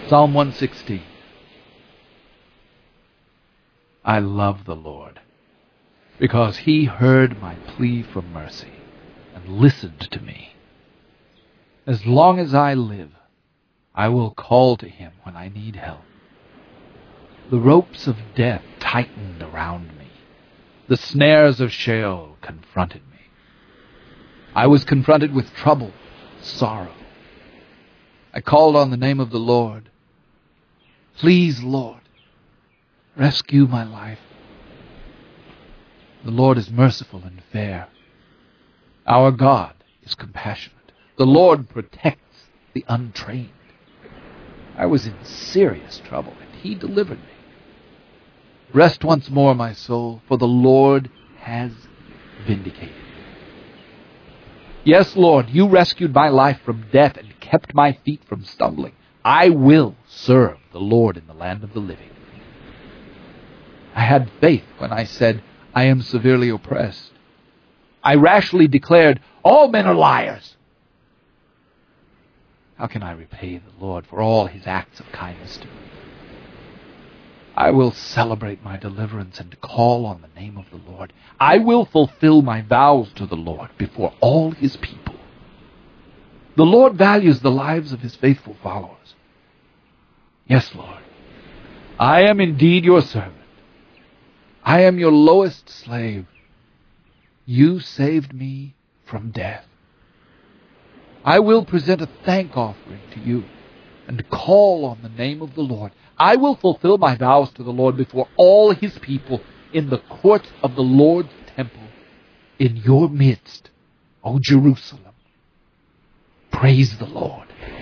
Psalm 116. I love the Lord, because he heard my plea for mercy and listened to me. As long as I live, I will call to him when I need help. The ropes of death tightened around me. The snares of Sheol confronted me. I was confronted with trouble, sorrow. I called on the name of the Lord. Please, Lord, rescue my life. The Lord is merciful and fair. Our God is compassionate. The Lord protects the untrained. I was in serious trouble, and he delivered me. Rest once more, my soul, for the Lord has vindicated me. Yes, Lord, you rescued my life from death and kept my feet from stumbling. I will serve the Lord in the land of the living. I had faith when I said, I am severely oppressed. I rashly declared, all men are liars. How can I repay the Lord for all his acts of kindness to me? I will celebrate my deliverance and call on the name of the Lord. I will fulfill my vows to the Lord before all his people. The Lord values the lives of his faithful followers. Yes, Lord, I am indeed your servant. I am your lowest slave. You saved me from death. I will present a thank offering to you and call on the name of the Lord. I will fulfill my vows to the Lord before all his people in the courts of the Lord's temple in your midst, O Jerusalem. Praise the Lord.